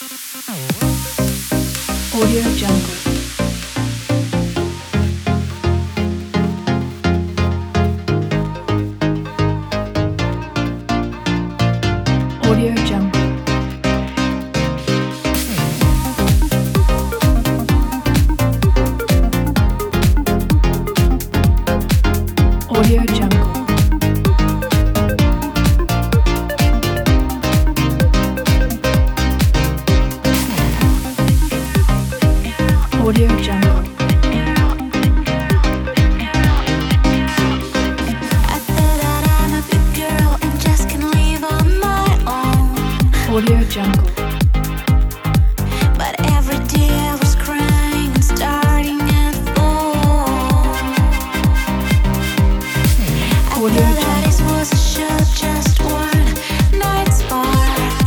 Audio Jungle. Audio Jungle. Audio Jungle. Audio Jungle. I thought that I'm a big girl and just can live on my own. Audio Jungle. But every day I was crying and starting at 4. I Audio thought that Jungle. this was a show, just one night spark.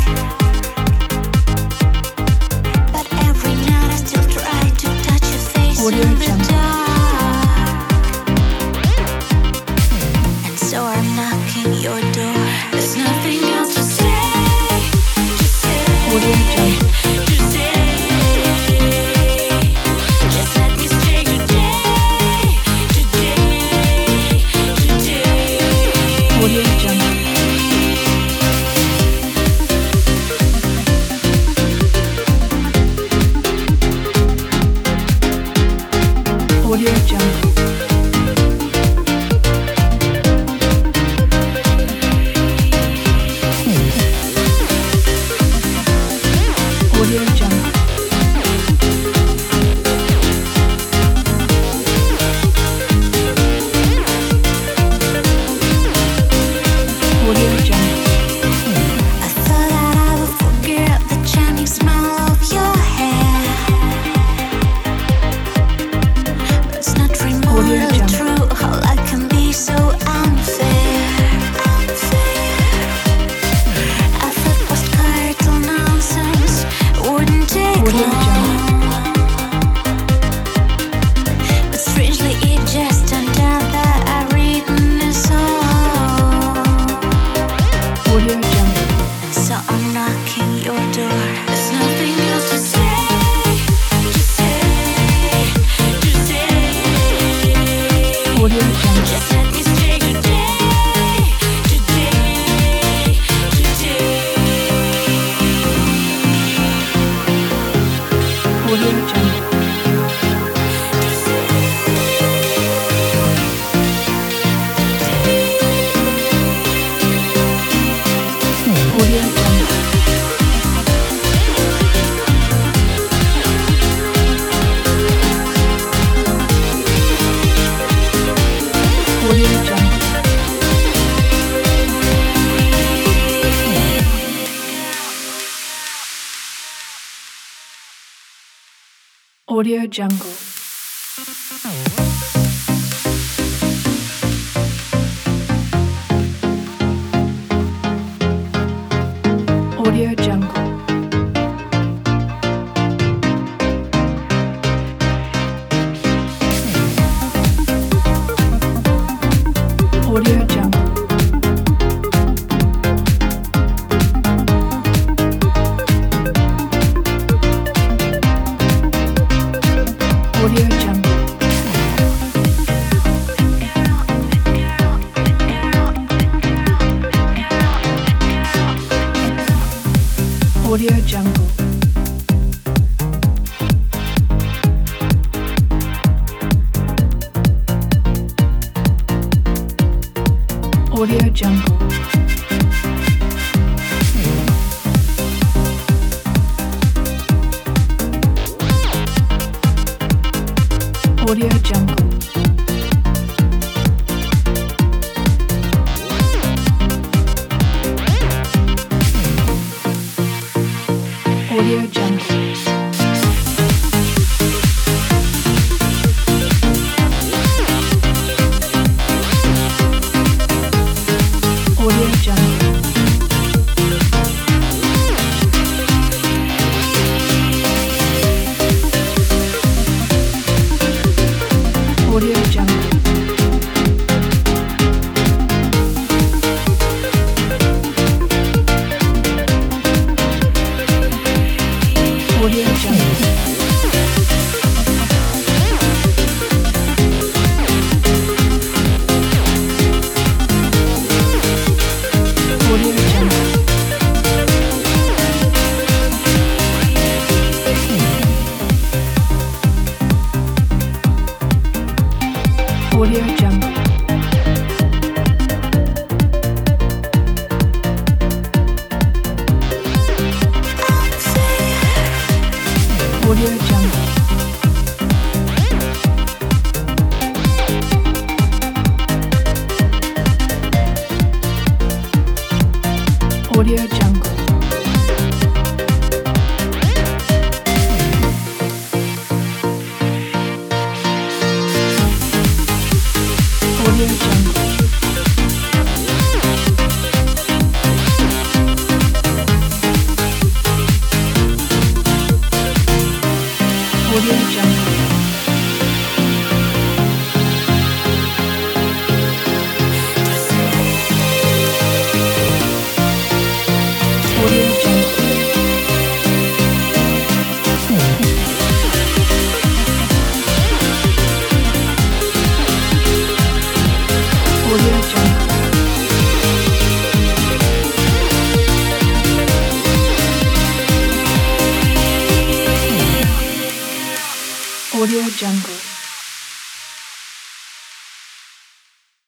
But every night I still try to touch your face Audio in the Jungle. dark. And so I'm knocking your door. There's nothing else to say. Just say. Audio Jungle. Just say. Just let me stay today. Today. Today. Audio Jungle. Audio Jungle. Audio Jungle. Audio Jungle. I thought that I would forget the charming smell of your hair. But it's not remotely Audio Jungle. true how life can be so unfair. I thought postcardal nonsense wouldn't take Audio long. But strangely it just turned out that I'd written a song. Audio Jungle. And so I'm knocking your door. There's nothing else to say. Just say. Just say. Audio Jungle. Just let me stay today. Today. Today. Audio Jungle. Audio Jungle. Audio Jungle. Audio Jungle. Audio Jungle. Audio Jungle. Audio Jungle. Audio Jungle. Audio Jungle. Audio Jungle. Audio Jungle. Audio Jungle. Audio Jungle. Audio Jungle. Audio Jungle. Audio Jungle. Audio Jungle. Audio Jungle. Audio Jungle. Audio Jungle. Audio Jungle. Audio Jungle. Audio Jungle.